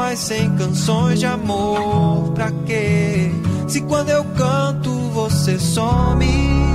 mas sem canções de amor. Pra quê? Se quando eu canto você some.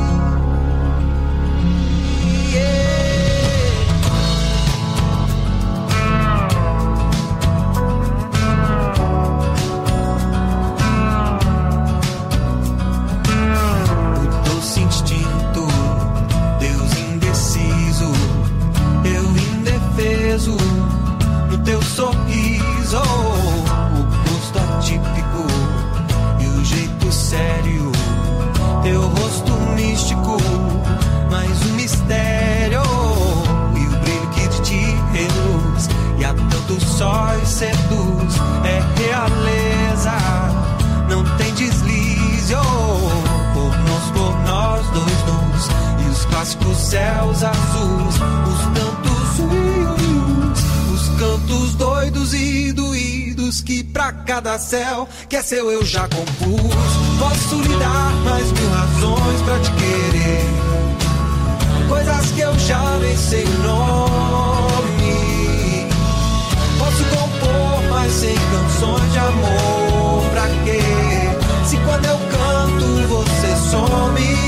O doce instinto, Deus indeciso, eu indefeso no teu sorriso. O gosto atípico e o jeito sério, teu rosto místico, mais um mistério. E o brilho que de ti reluz e a tantos sóis seduz. É realeza, não tem deslize. Por nós dois nus e os clássicos céus azuis, os tantos rios, os cantos doidos e doídos que pra cada céu que é seu eu já compus. Posso lhe dar mais mil razões pra te querer, coisas que eu já nem sei o nome. Posso compor, mas sem canções de amor. Pra quê? Se quando eu canto você some.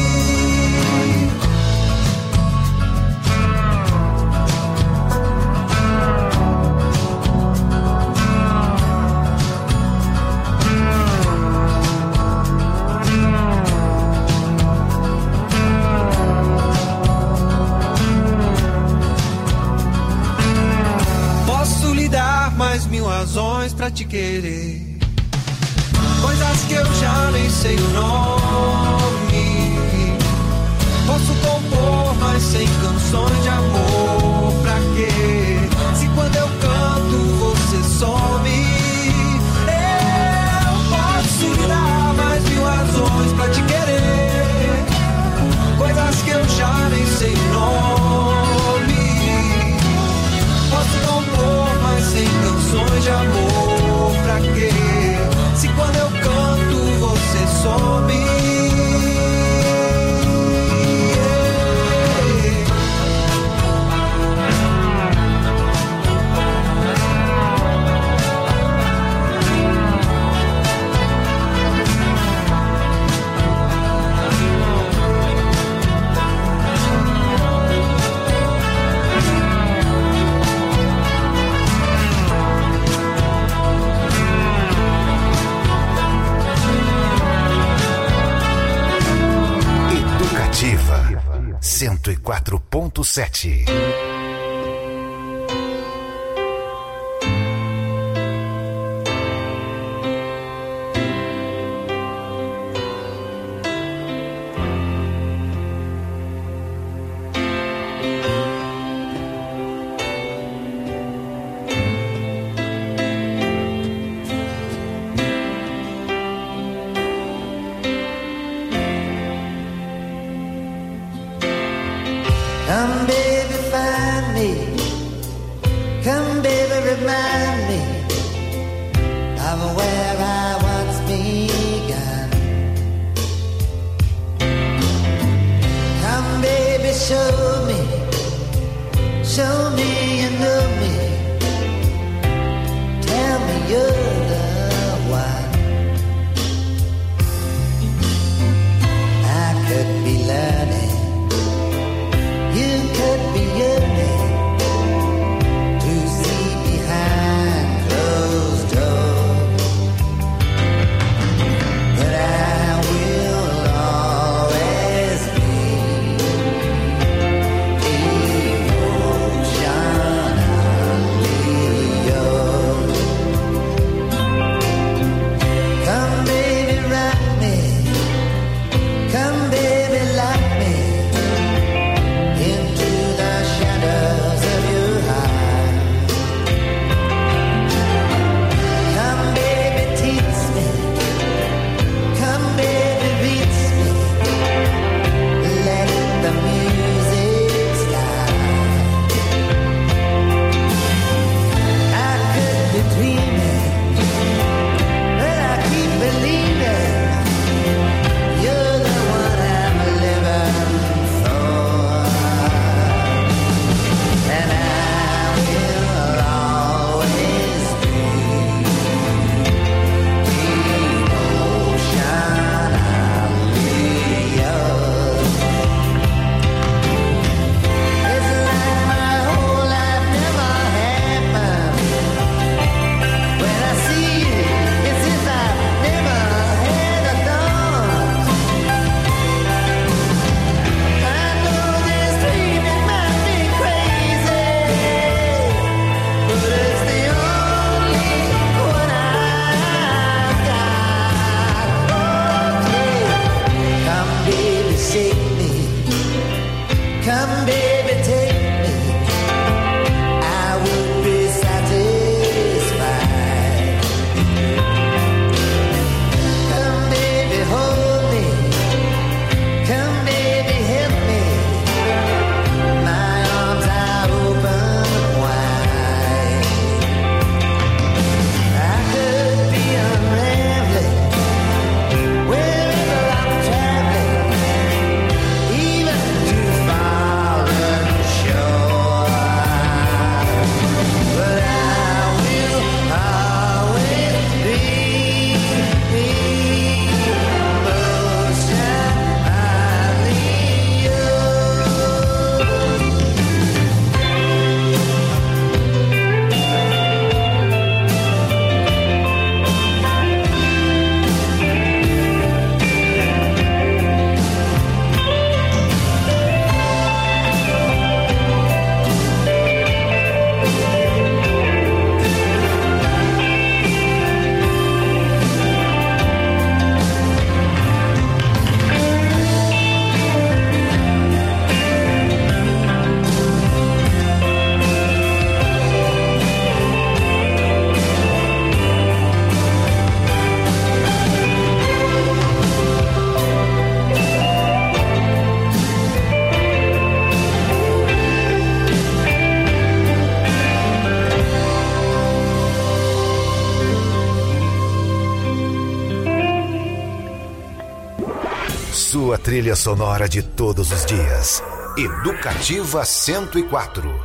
Posso lhe dar mais mil razões pra te querer, coisas que eu já nem sei o nome. Posso compor, mas sem canções de amor. Pra quê? Se quando eu canto você some. Eu posso lhe dar mais mil razões pra te querer, coisas que eu já nem sei o nome. Posso compor, mas sem canções de amor. Pra quê? Se quando eu canto você some. Educativa 104.7. Come baby find me, come baby remind me of where I once began. Come baby show me you know me, tell me you're the one. I could be learning, you could be yearning to see behind closed doors, but I will always be emotion. Sua trilha sonora de todos os dias. Educativa 104.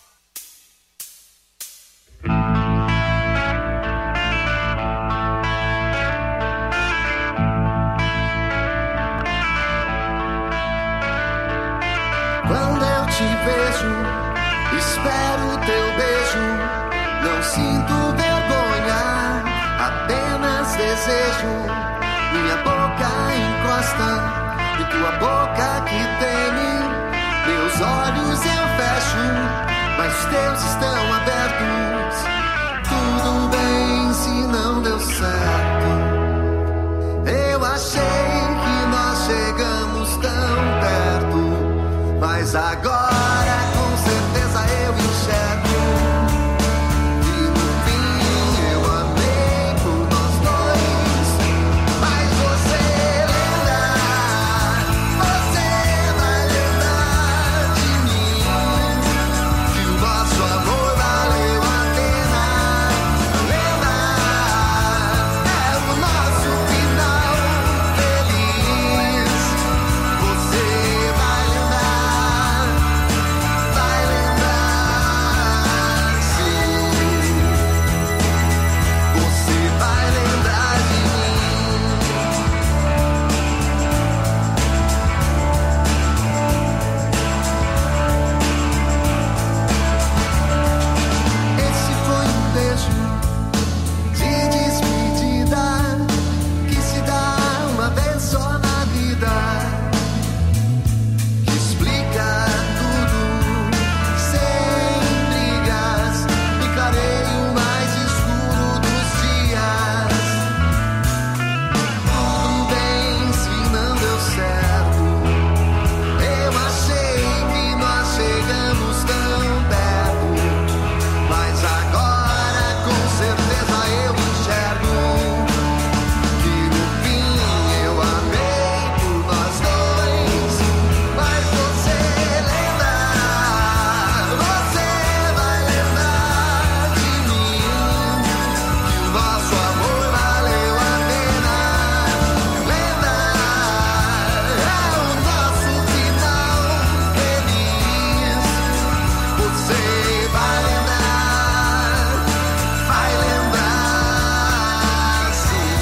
Quando eu te vejo, espero teu beijo. Não sinto vergonha, apenas desejo. Minha boca encosta e tua boca que teme. Meus olhos eu fecho, mas os teus estão abertos. Tudo bem se não deu certo. Eu achei que nós chegamos tão perto, mas agora com certeza eu enxergo. E no fim eu amei por nós dois. Mas você lembra, você vai lembrar de mim, que o nosso amor valeu a pena. Lembra, é o nosso final feliz. Você vai lembrar, sim. Você vai lembrar de mim. Esse foi um beijo de despedida que se dá uma vez só na vida, que explica tudo sem brigas. Encarei o mais escuro dos dias. Tudo bem se não deu certo. Eu achei que nós chegamos tão perto, mas agora com certeza eu enxergo que no fim eu amei por nós dois. Mas você lembra, você vai lembrar de mim, que o nosso amor valeu a pena. Lembra, é o nosso final feliz. Você vai lembrar, sim.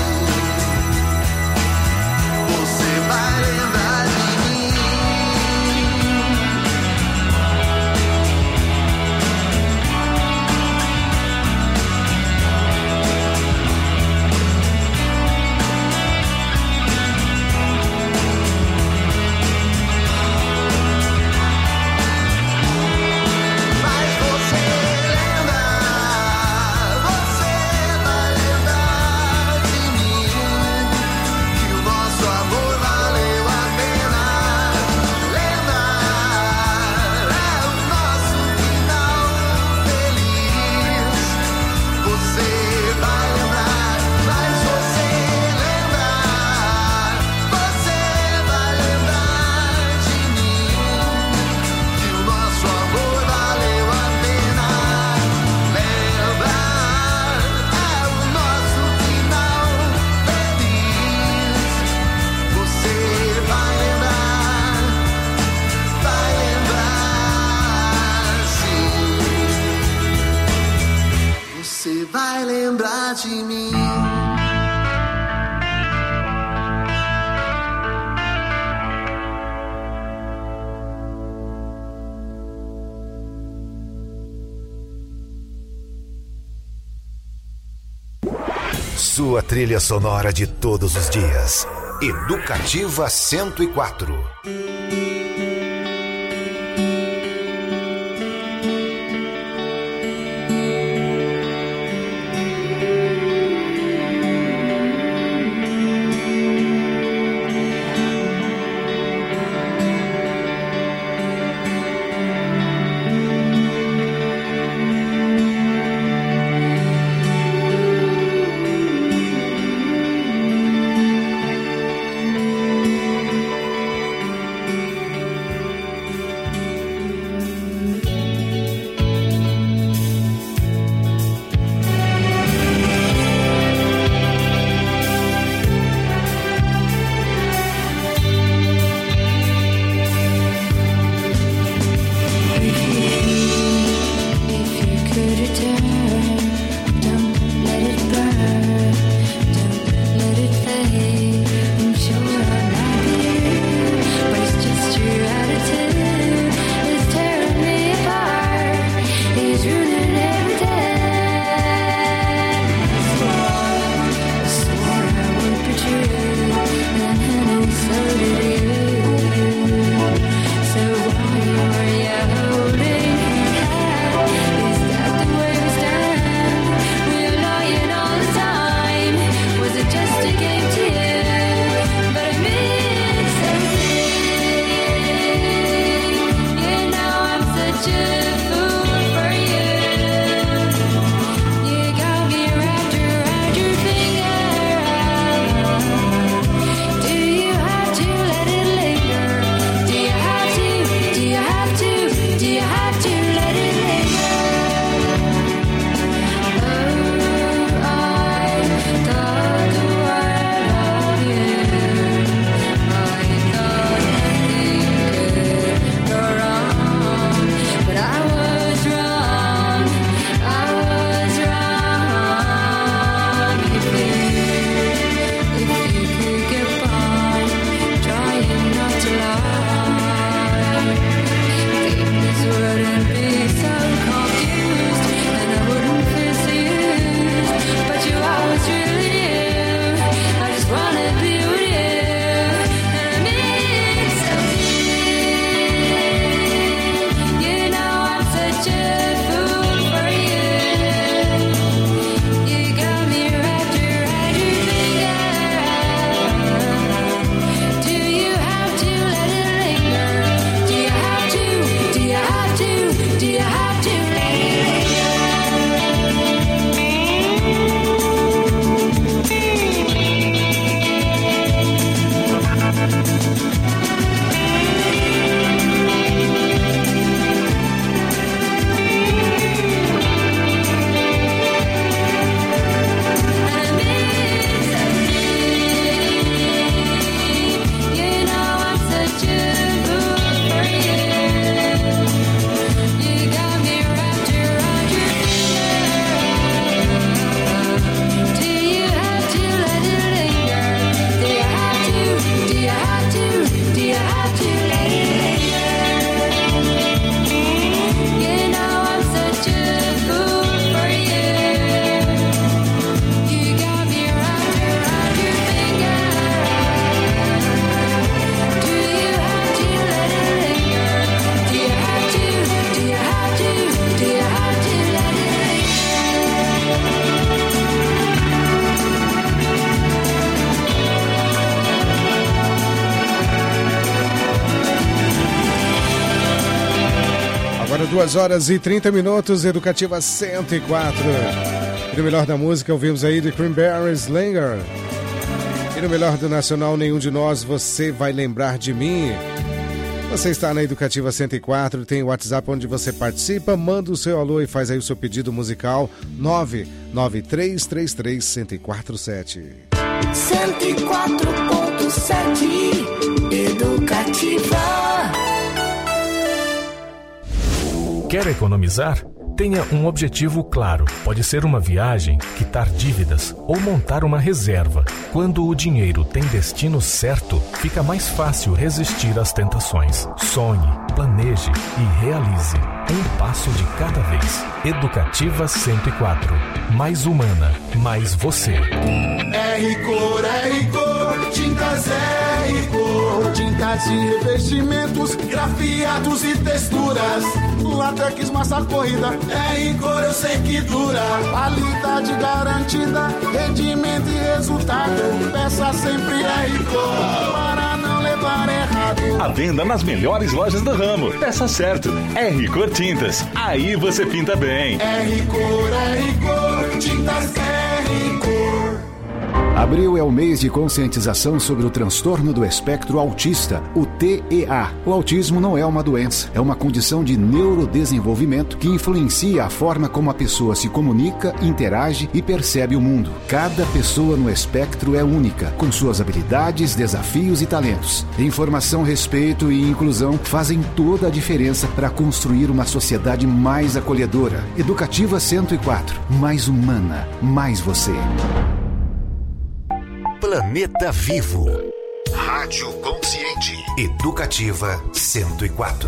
Você vai lembrar de mim. Mas você lembra, você vai lembrar de mim, que o nosso amor valeu a pena. Lembra, é o nosso final feliz. Você vai lembrar, mas você lembra, você vai lembrar de mim, que o nosso amor valeu a pena. Lembra, é o nosso final feliz. Você vai lembrar, sim. Você vai lembrar de mim. Sua trilha sonora de todos os dias. Educativa 104. 2 horas e 30 minutos, Educativa 104. E no melhor da música ouvimos aí de Cranberries, Linger. E no melhor do Nacional, Nenhum de Nós, Você Vai Lembrar de Mim. Você está na Educativa 104, tem o WhatsApp onde você participa, manda o seu alô e faz aí o seu pedido musical, 993331047. 104.7 Educativa. Quer economizar? Tenha um objetivo claro. Pode ser uma viagem, quitar dívidas ou montar uma reserva. Quando o dinheiro tem destino certo, fica mais fácil resistir às tentações. Sonhe, planeje e realize. Um passo de cada vez. Educativa 104. Mais humana, mais você. R-Cor, tintas R-Cor, tintas e revestimentos, grafiados e texturas, látex, massa corrida, R-Cor eu sei que dura, qualidade garantida, rendimento e resultado, peça sempre R-Cor, para não levar errado. A venda nas melhores lojas do ramo, peça certo, R-Cor Tintas, aí você pinta bem. R-Cor, tintas R-Cor. Abril é o mês de conscientização sobre o transtorno do espectro autista, o TEA. O autismo não é uma doença, é uma condição de neurodesenvolvimento que influencia a forma como a pessoa se comunica, interage e percebe o mundo. Cada pessoa no espectro é única, com suas habilidades, desafios e talentos. Informação, respeito e inclusão fazem toda a diferença para construir uma sociedade mais acolhedora. Educativa 104, mais humana, mais você. Planeta Vivo. Rádio Consciente. Educativa 104.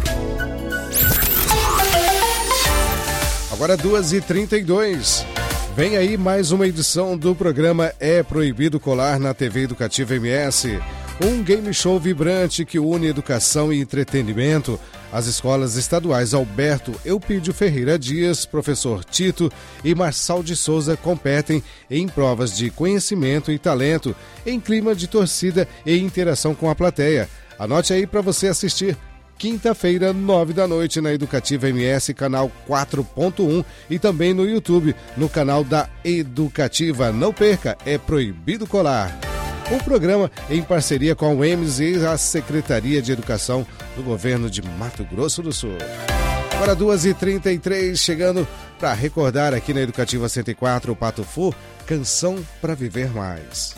Agora 2h32. Vem aí mais uma edição do programa É Proibido Colar na TV Educativa MS. Um game show vibrante que une educação e entretenimento. As escolas estaduais Alberto Eupídio Ferreira Dias, Professor Tito e Marçal de Souza competem em provas de conhecimento e talento, em clima de torcida e interação com a plateia. Anote aí para você assistir. Quinta-feira, 9 da noite, na Educativa MS, canal 4.1 e também no YouTube, no canal da Educativa. Não perca, É Proibido Colar. Um programa em parceria com a UEMS e a Secretaria de Educação do Governo de Mato Grosso do Sul. Agora 2h33, chegando para recordar aqui na Educativa 104, o Pato Fu, Canção para Viver Mais.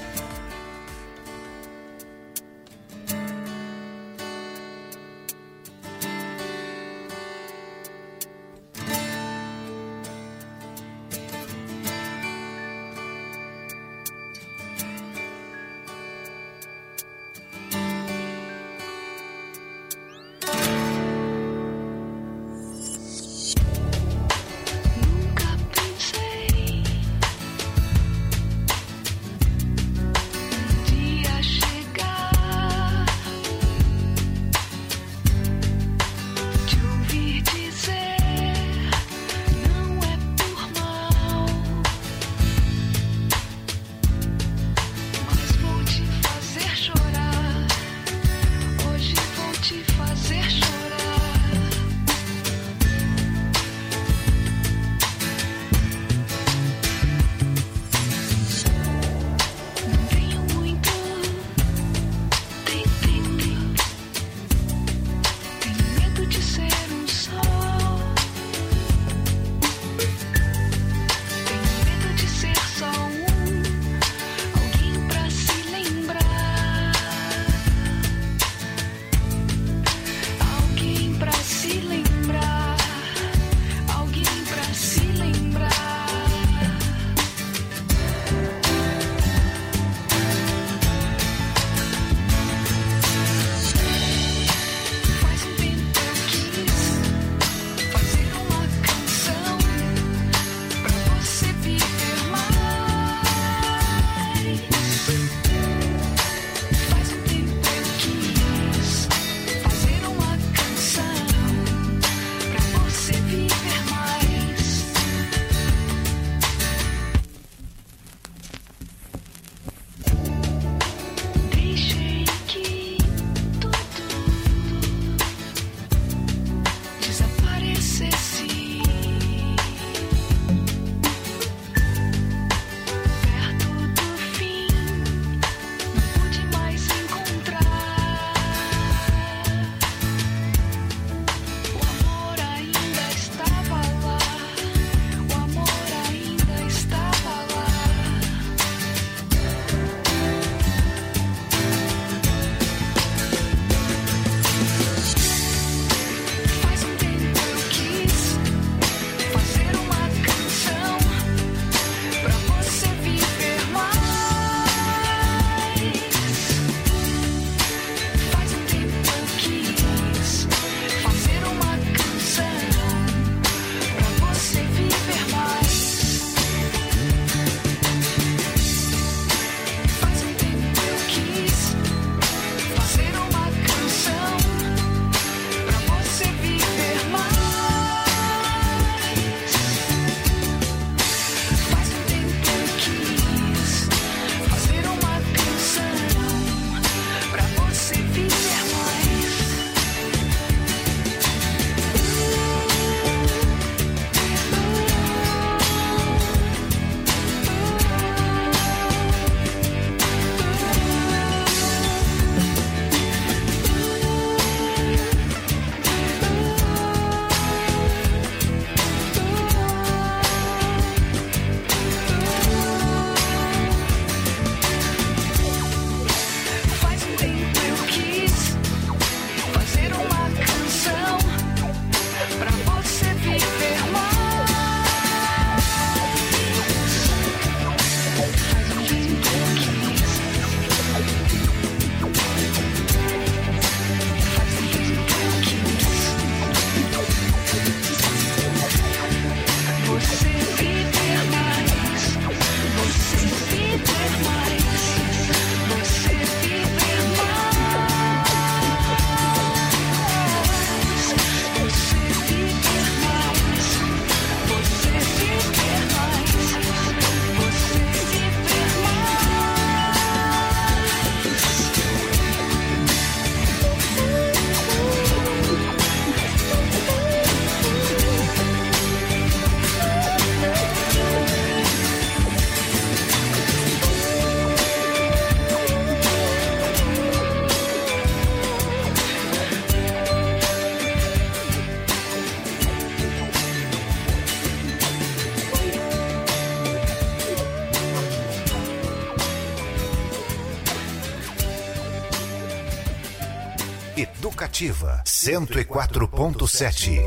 Educativa 104.7.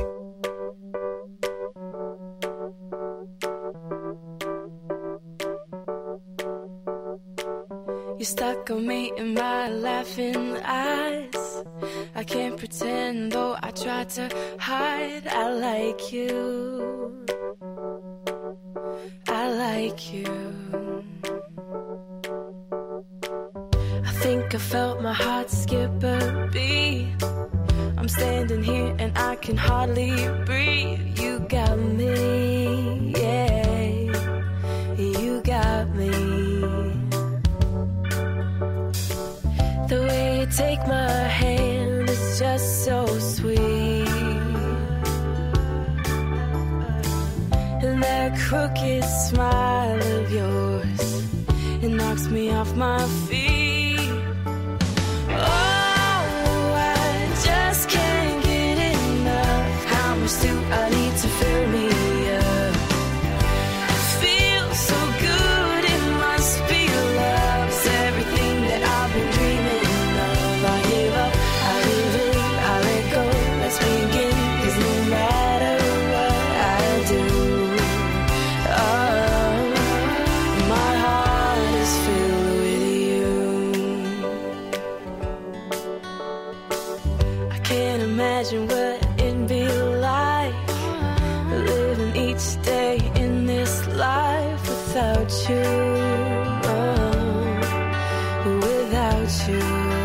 You stuck on me in my laughing eyes. I can't pretend, though I try to hide. I like you. I like you. I think I felt my heart skip a beat. I'm standing here and I can hardly breathe. You got me, yeah. You got me. The way you take my hand is just so sweet. And that crooked smile of yours, it knocks me off my feet. Oh, I just can't get enough. How much do I need to fill me up? It feels so good, it must be love. It's everything that I've been dreaming of. I give up, I give in, I let go. Let's begin, 'cause no matter what I do, my heart is filled with you. I can't imagine what it'd be like living each day in this life without you, without you.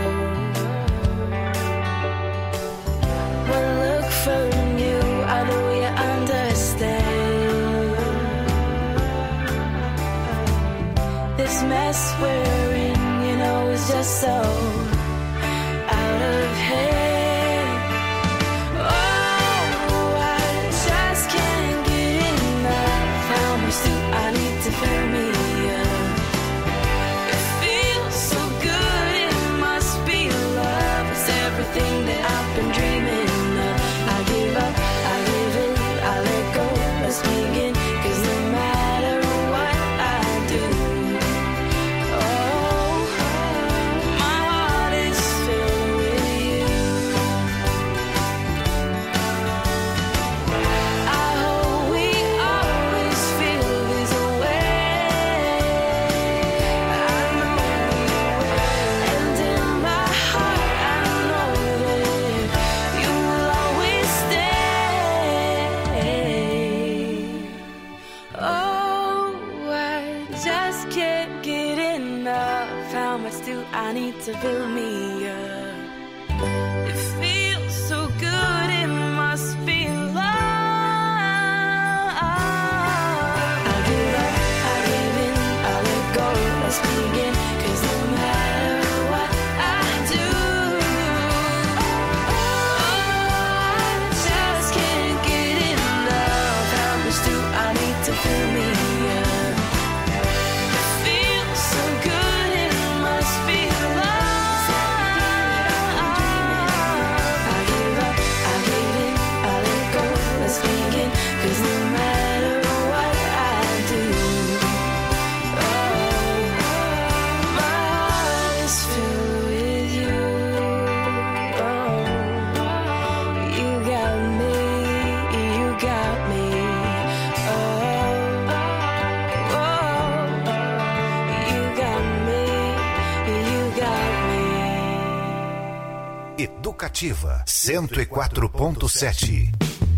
One look from you, I know you understand. This mess we're in, you know, is just so out of hand. Oh, I just can't get enough. How much do I need to fill me up? It feels so good, it must be love. It's everything that I've been dreaming of. I give up, I give in, I let go. Let's begin, 'cause no matter what I do, my heart is filled with you. I hope we always feel this way. I know you will, and in my heart I know that you will always stay. Oh, I just can't get enough. How much do I need to fill me up? It feels so good, it must be love. I give up, I give in, I let go. Let's begin, 'cause no matter what I do, I just can't get enough. How much do I need to fill me up? It feels so good, it must be love. I give up, I give in, I let go. Let's begin, 'cause no matter what I do, my heart is filled with you. You got me, you got me. You got me, you got me. Educativa 104.7.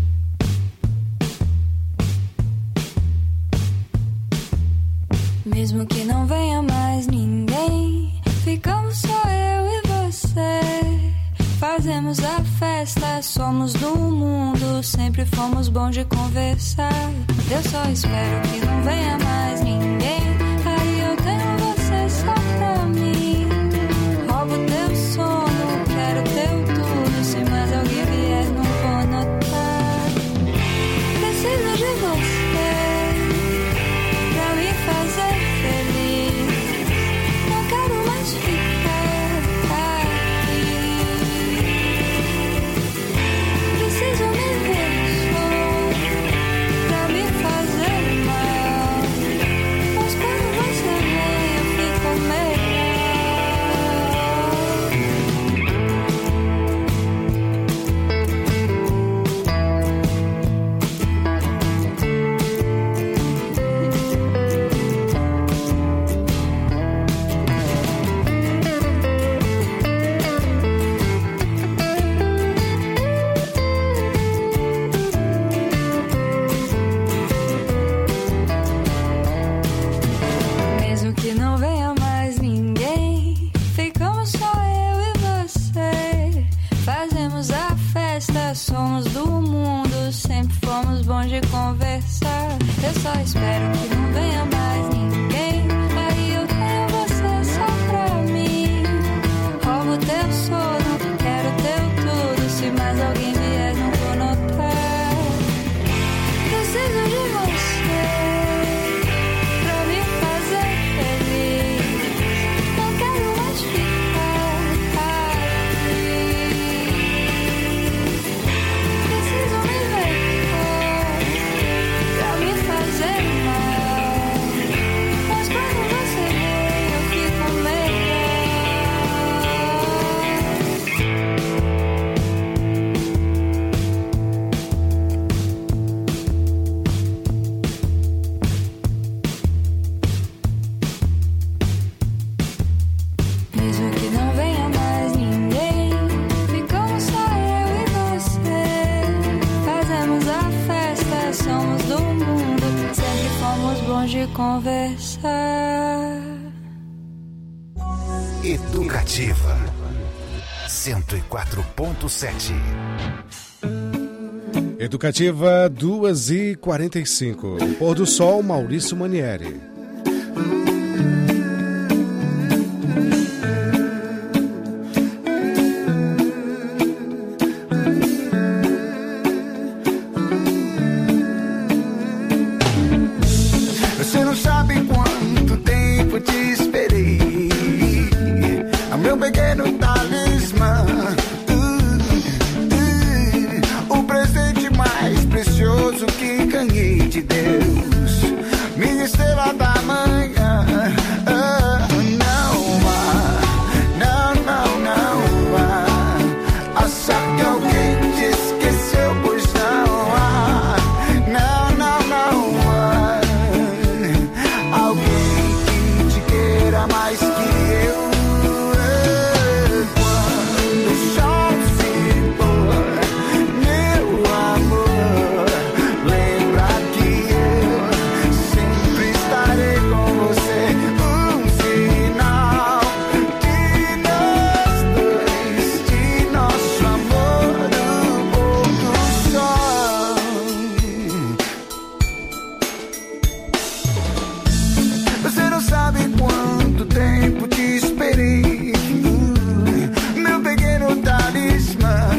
Mesmo que não venha mais ninguém, ficamos só eu e você. Fazemos a festa, somos do mundo, sempre fomos bons de conversar. Eu só espero que não venha mais ninguém, aí eu tenho você só pra mim. Roubo teu sono, quero teu tudo, se mais alguém vier não vou notar. Preciso de você pra me fazer feliz. Não quero mais ficar aqui. Preciso me ver só pra me fazer mal. Mas quando conversar. Educativa 104.7. Educativa 2h45. Pôr do Sol, Maurício Manieri. Você não sabe quanto tempo te esperei, meu pequeno talismã, o presente mais precioso que ganhei de Deus, minha estrela da manhã. Não vá achar que alguém te esqueceu, pois não há. Não há alguém que te queira mais que eu. Quando o sol se pôr, meu amor, lembra que eu sempre estarei com você. Um sinal de nós dois, de nosso amor, do pôr do sol. Você não sabe quanto tempo te esperei, meu pequeno talismã,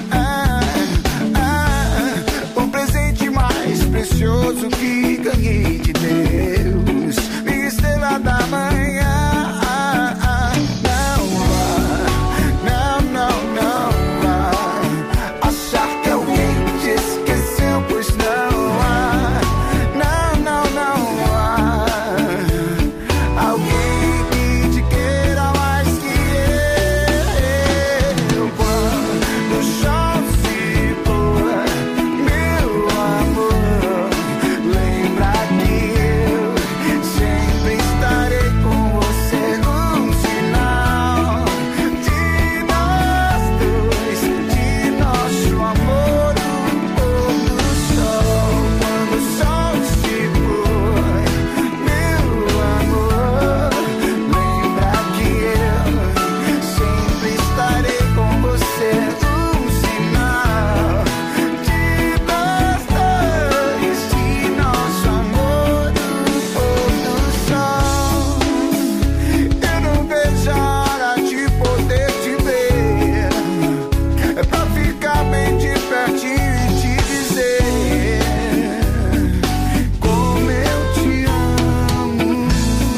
o presente mais precioso que ganhei de Deus, minha estrela da manhã. Não vá achar que alguém te esqueceu, pois não há. Não há alguém que te queira mais que eu. Quando o sol se pôr, meu amor, lembra que eu sempre estarei com você. Um sinal de nós dois, de nosso amor, o pôr do sol. Quando o sol se pôr, meu amor, lembra que eu sempre estarei com você. Um sinal de nós dois, de nosso amor, o pôr do sol. Eu não vejo a hora de poder te ver, pra ficar bem de pertinho e te dizer como eu te amo.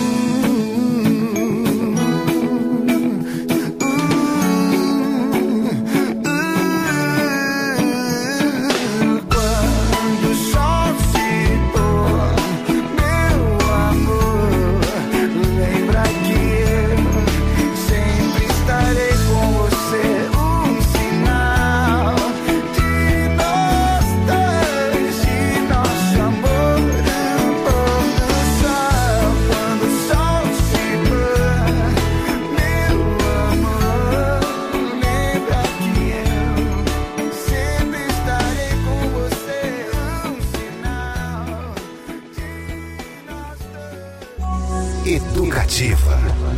Quando o sol se pôr, meu amor, lembra que eu sempre estarei com você. Um sinal de nós dois, de nosso amor, o pôr do sol. Quando o sol se pôr, meu amor, lembra que eu sempre estarei com você. Um sinal de nós dois. Educativa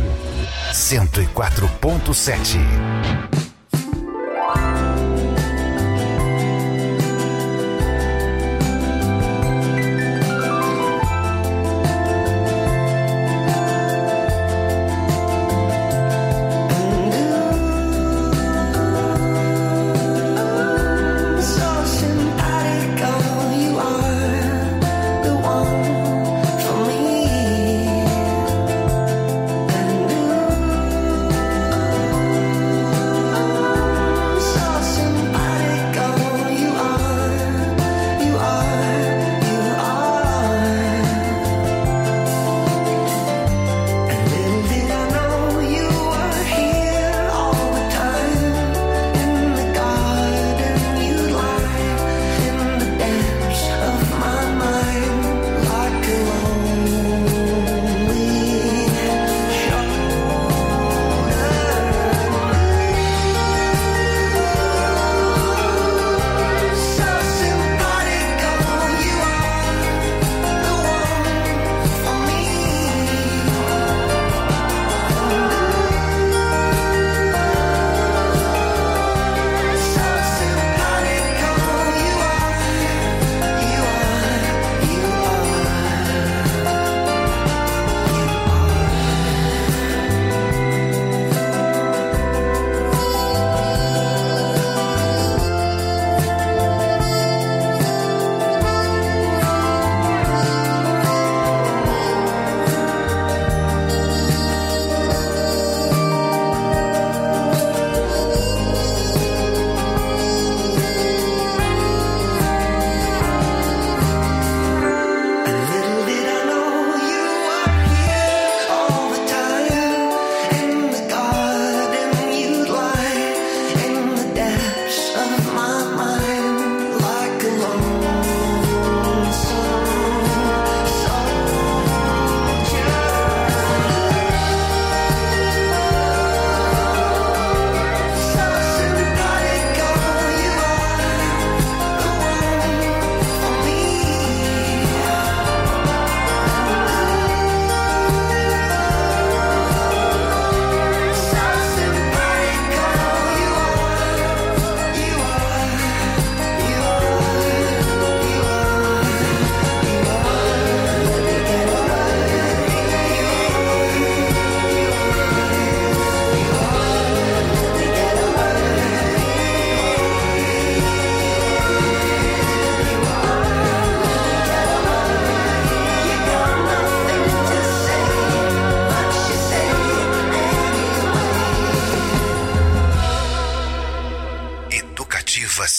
104.7. So simpatico, you are the one for me. And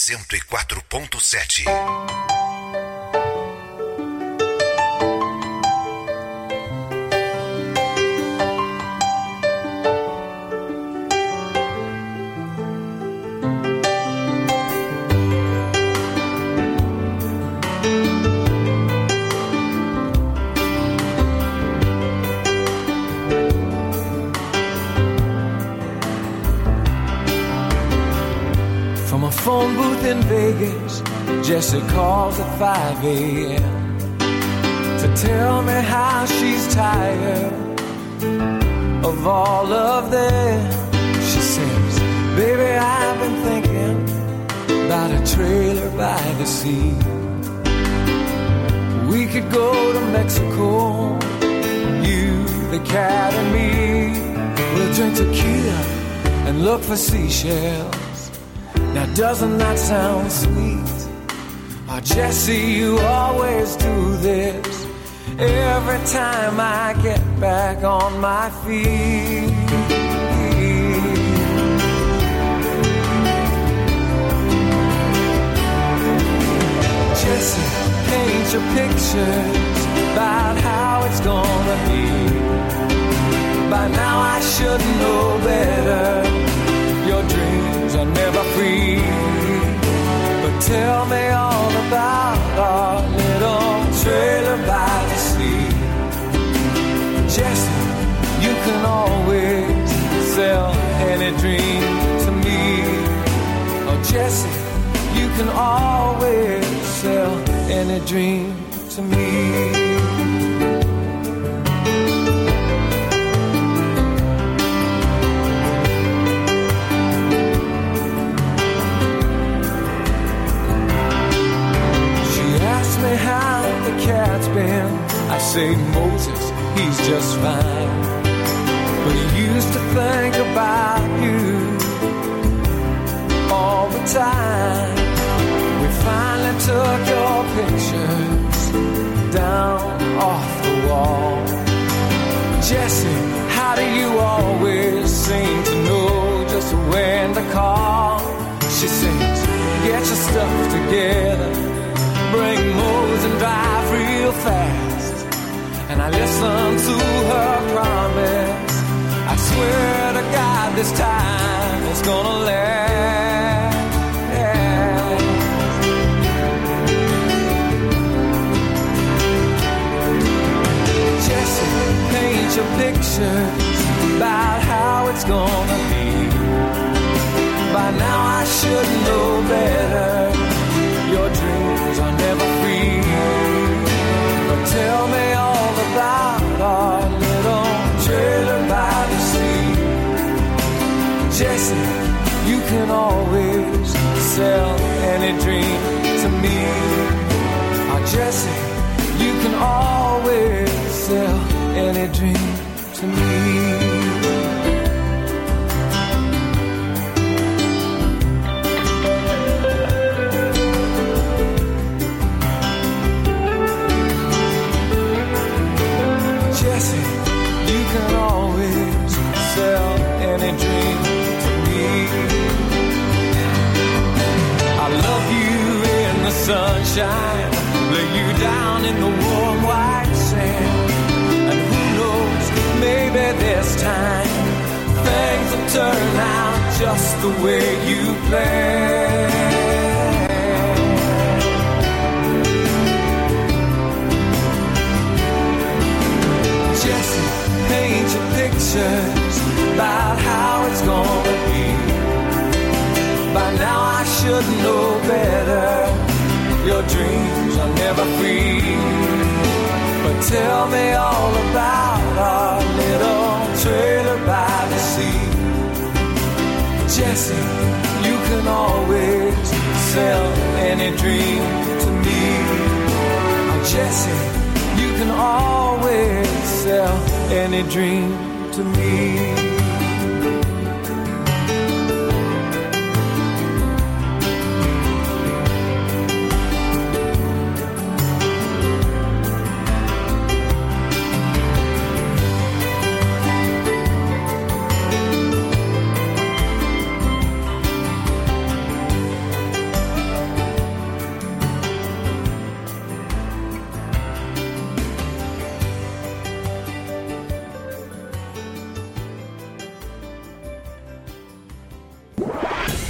104.7. Phone booth in Vegas, Jessie calls at 5 a.m. to tell me how she's tired of all of them. She says, baby, I've been thinking about a trailer by the sea. We could go to Mexico, you, the cat and me. We'll drink tequila and look for seashells. Now doesn't that sound sweet? Oh, Jessie, you always do this every time I get back on my feet. Jessie, paint your pictures about how it's gonna be. By now I should know better. Your dreams are never free. But tell me all about our little trailer by the sea. Jessie, you can always sell any dream to me. Oh, Jessie, you can always sell any dream to me. How the cat's been, I say Moses, he's just fine. But he used to think about you all the time. We finally took your pictures down off the wall. Jessie, how do you always seem to know just when to call? She sings, get your stuff together, bring Mose and drive real fast. And I listen to her promise. I swear to God this time it's gonna last. Jessie, paint your pictures about how it's gonna be. By now I should know better. Your dreams are never free. But tell me all about our little trailer by the sea. Jessie, you can always sell any dream to me. Oh, Jessie, you can always sell any dream to me. Sell any dream to me. I love you in the sunshine, lay you down in the warm white sand. And who knows, maybe this time things will turn out just the way you planned. Jessie, paint your pictures about how it's gonna be. By now I should know better. Your dreams are never free. But tell me all about our little trailer by the sea. Jessie, you can always sell any dream to me. Oh, Jessie, you can always sell any dream to me.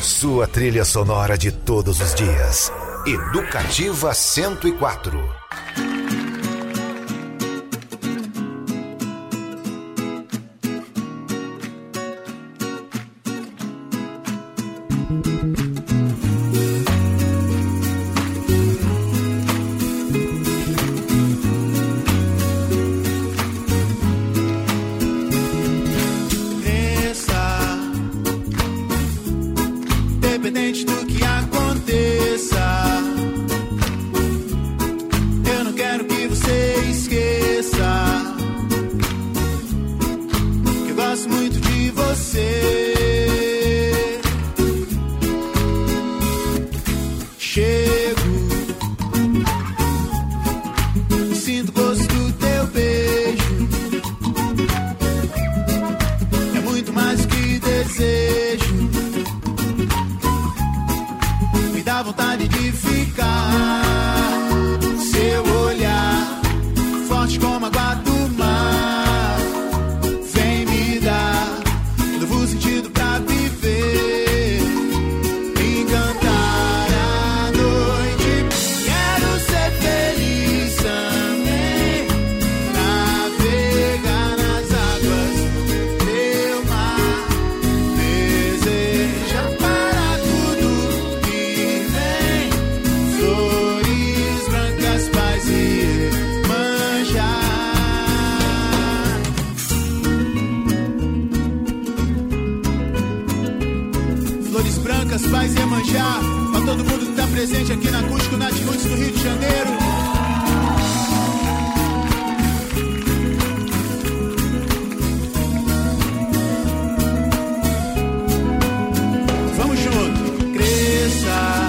Sua trilha sonora de todos os dias. Educativa 104. Independente do que aconteça, eu não quero que você esqueça que eu gosto muito de você. Chego e sinto o gosto do teu beijo. É muito mais do que desejo. Dá vontade de ficar. Seu olhar, forte como a água do mar, vem me dar novo sentido pra viver, me encantar a noite. Quero ser feliz também, navegar nas águas do teu mar, deseja para tudo. Flores brancas, paz e manjar. Flores brancas, paz e manjar. Pra todo mundo que tá presente aqui na Acústico Nath Roots do Rio de Janeiro. Vamos junto. Cresça,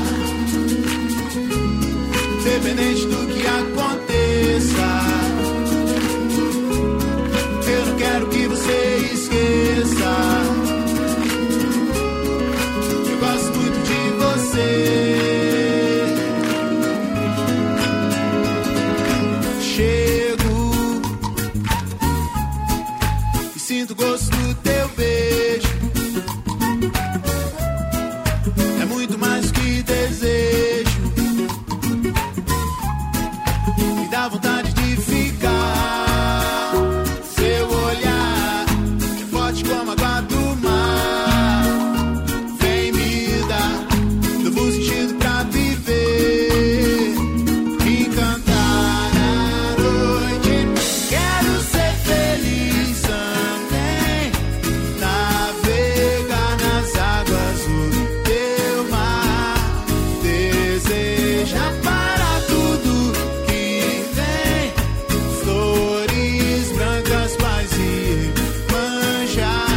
independente do que aconteça, eu não quero que você esqueça, eu gosto muito de você. Chego e sinto o gosto do teu beijo. É muito mais do que desejo. Me dá vontade de ficar. Seu olhar é forte como a água do mar, vem me dar novo sentido pra viver, me encantar a noite. Quero ser feliz também, navegar nas águas do teu mar, deseja para tudo que vem, flores brancas, paz e manjar.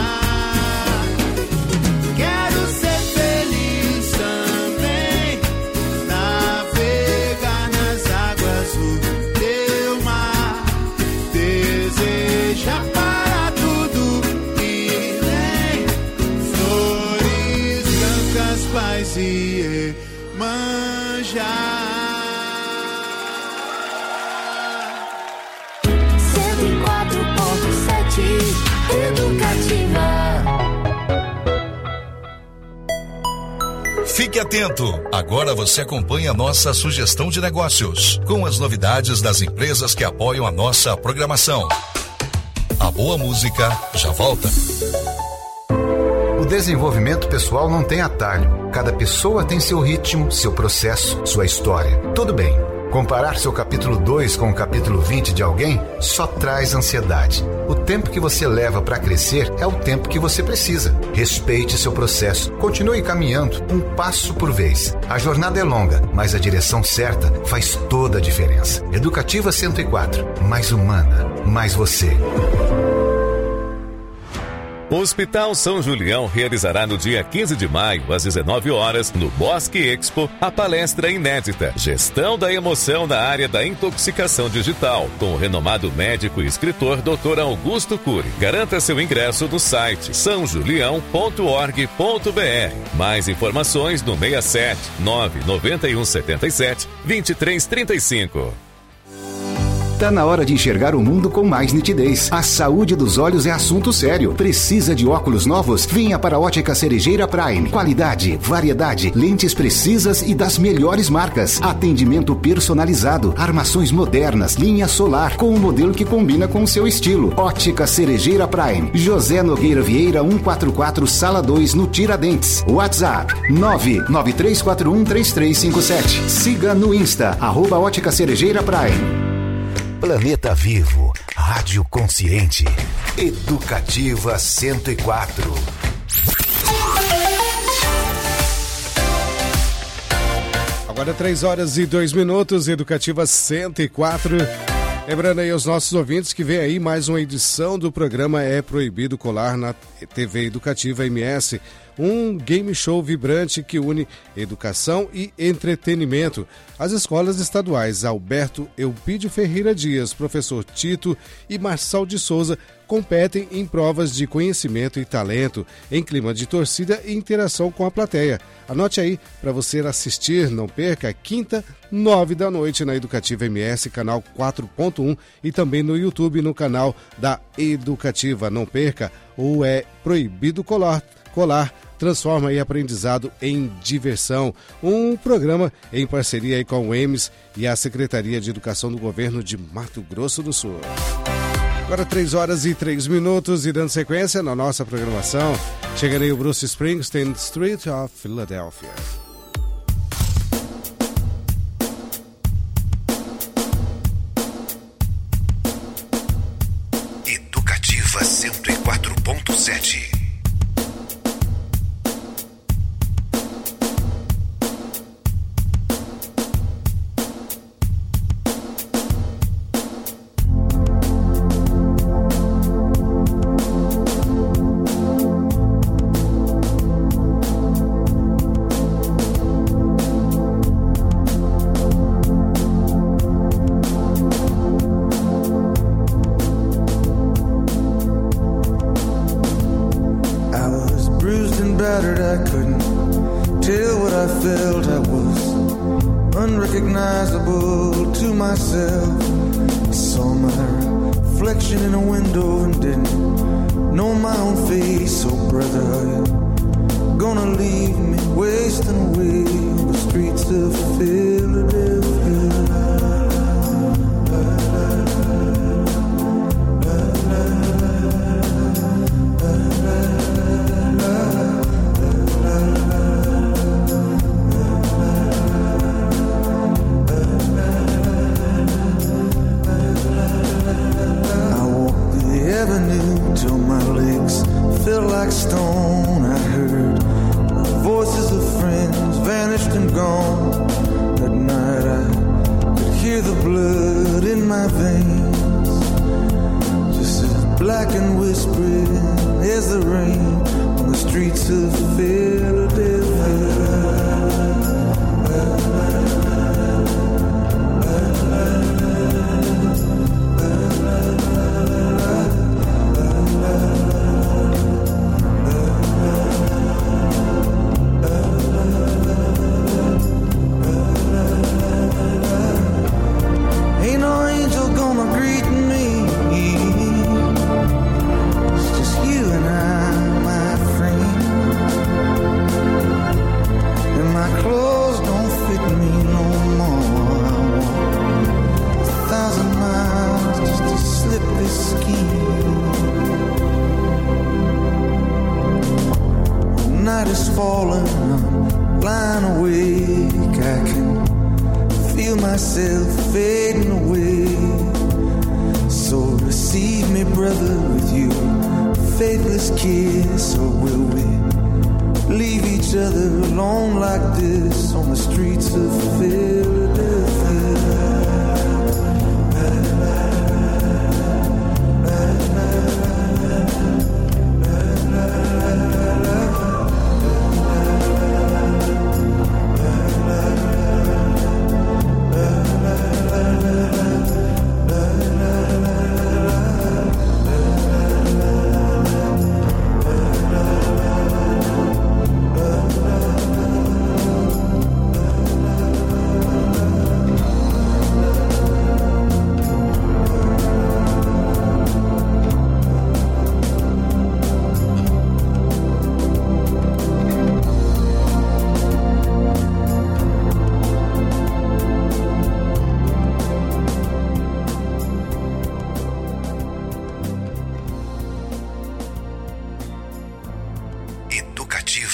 Quero ser feliz também, navegar nas águas do teu mar, deseja para tudo que vem, flores brancas, paz e manjar. 104.7 Educativa. Fique atento! Agora você acompanha a nossa sugestão de negócios, com as novidades das empresas que apoiam a nossa programação. A boa música já volta. O desenvolvimento pessoal não tem atalho. Cada pessoa tem seu ritmo, seu processo, sua história. Tudo bem. Comparar seu capítulo 2 com o capítulo 20 de alguém só traz ansiedade. O tempo que você leva para crescer é o tempo que você precisa. Respeite seu processo. Continue caminhando, um passo por vez. A jornada é longa, mas a direção certa faz toda a diferença. Educativa 104. Mais humana, mais você. O Hospital São Julião realizará no dia 15 de maio, às 19 horas, no Bosque Expo, a palestra inédita Gestão da Emoção na Área da Intoxicação Digital, com o renomado médico e escritor Dr. Augusto Cury. Garanta seu ingresso no site sãojulião.org.br. Mais informações no 67 99177 2335. Tá na hora de enxergar o mundo com mais nitidez. A saúde dos olhos é assunto sério. Precisa de óculos novos? Venha para a Ótica Cerejeira Prime. Qualidade, variedade, lentes precisas e das melhores marcas. Atendimento personalizado, armações modernas, linha solar, com um modelo que combina com o seu estilo. Ótica Cerejeira Prime. José Nogueira Vieira 144, Sala 2, no Tiradentes. WhatsApp 993413357. Siga no Insta, @Ótica Cerejeira Prime. Planeta Vivo, Rádio Consciente, Educativa 104. Agora 3h02, Educativa 104. Lembrando aí aos nossos ouvintes que vem aí mais uma edição do programa É Proibido Colar na TV Educativa MS. Um game show vibrante que une educação e entretenimento. As escolas estaduais Alberto Eupídio Ferreira Dias, Professor Tito e Marçal de Souza competem em provas de conhecimento e talento, em clima de torcida e interação com a plateia. Anote aí para você assistir, não perca, quinta, 9h na Educativa MS, canal 4.1 e também no YouTube, no canal da Educativa. Não perca, o É Proibido Colar. Transforma aí aprendizado em diversão. Um programa em parceria aí com o EMS e a Secretaria de Educação do Governo de Mato Grosso do Sul. Agora 3h03 e dando sequência na nossa programação, chega aí o Bruce Springsteen, Street of Philadelphia. Educativa 104.7.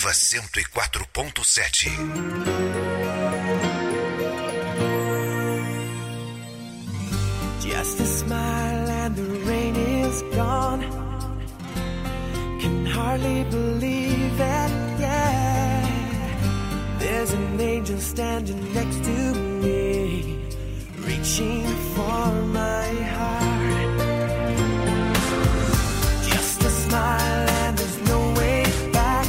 Educativa 104.7. Just a smile and the rain is gone. Can hardly believe it, yeah. There's an angel standing next to me, reaching for my heart. Just a smile and there's no way back.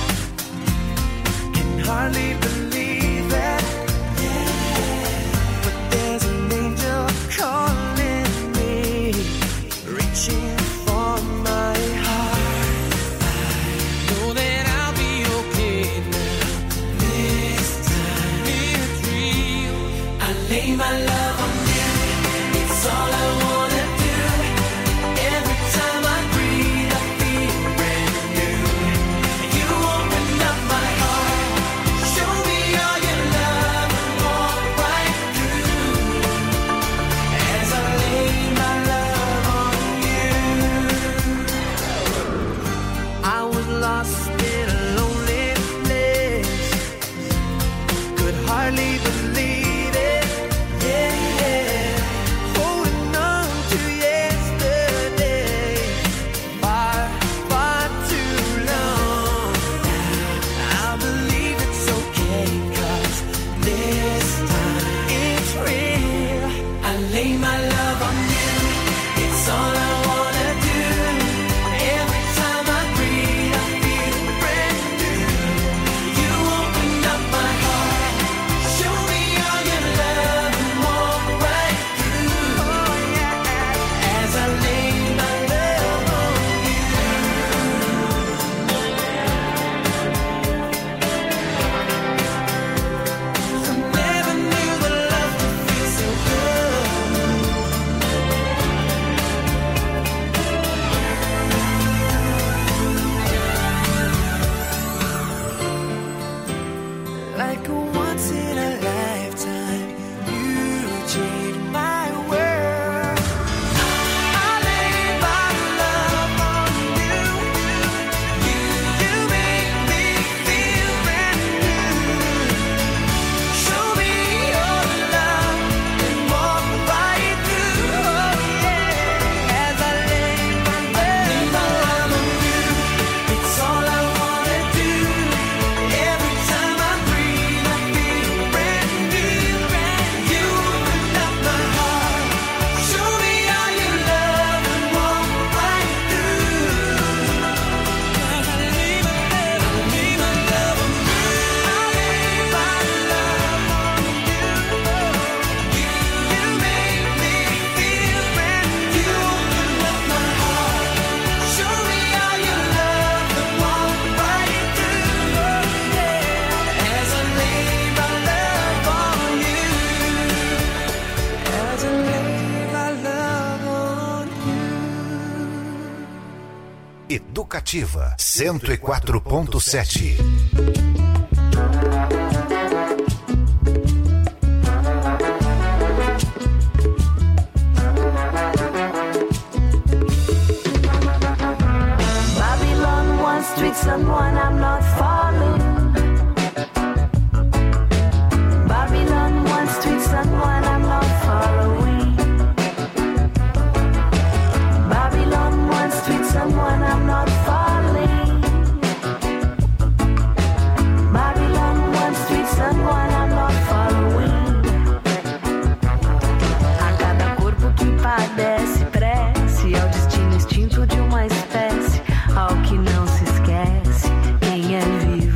Can hardly believe it, yeah. But there's an angel calling me, reaching for my heart. I know that I'll be okay now. This time it's real. I lay my love on you. It's all I wanna do. Every time I breathe, I feel brand new. You open up my heart, show me all your love and walk right through. As I lay my love on you, I was lost in a lonely place, could hardly believe it, yeah. Holding on to yesterday, far, far too long. I believe it's okay, 'cause this time it's real. I lay my love on you, it's all I wanna do. Every time I breathe, I feel brand new. You open up my heart, show me all your love and walk right through. Oh yeah, as I lay my love on you. I never knew the love could feel so good. Like a once in a lifetime, you changed my world. I lay my love on you. You make me feel brand new. Show me your love and walk right through. Oh yeah, as I lay my love on you, it's all I wanna do. Every time I breathe, I feel brand new. You open up my heart, show me all your love and walk right through. As I lay my love on you, I lay my love on you. You make me feel brand new. You open up my heart, show me all your love and walk right through. As I lay my love on you, as I lay my love on you. Educativa 104.7. Babylon, one street, someone I'm not following. Babylon, one street, someone I'm not following. Babylon, one street, someone I'm not following. Babylon, one street, someone I'm not following. A cada corpo que padece, prece ao destino extinto de uma espécie, ao que não se esquece, quem é vivo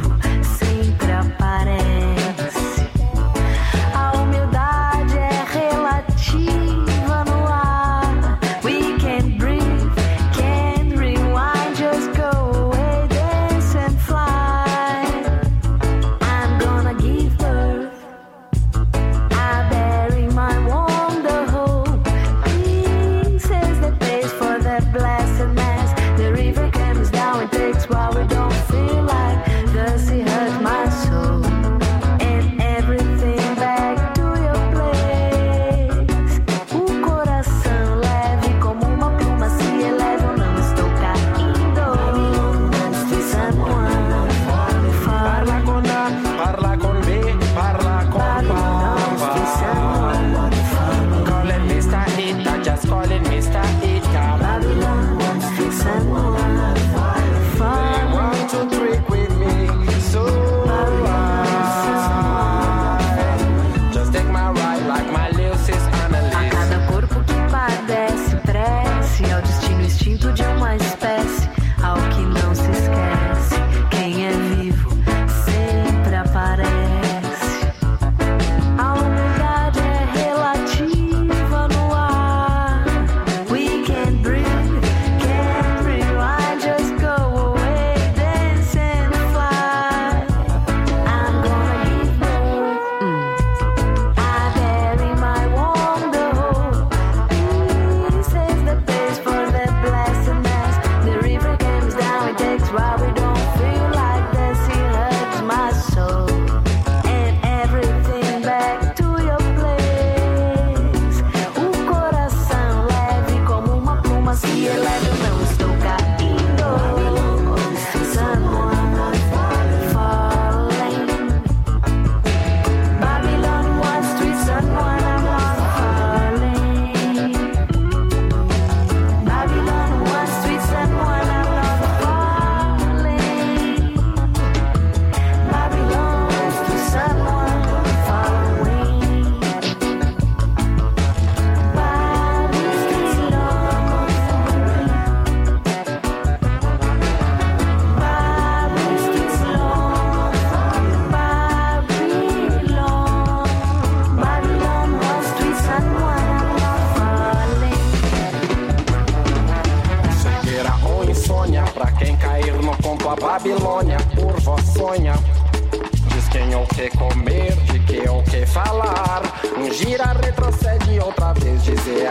Pra quem cair no conto a Babilônia, por vós sonha. Diz quem ou que comer, de que ou que falar. Um gira, retrocede, outra vez dizer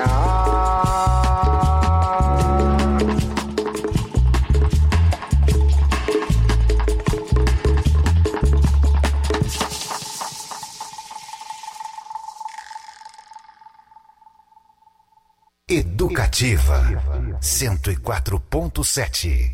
Educativa 104.7.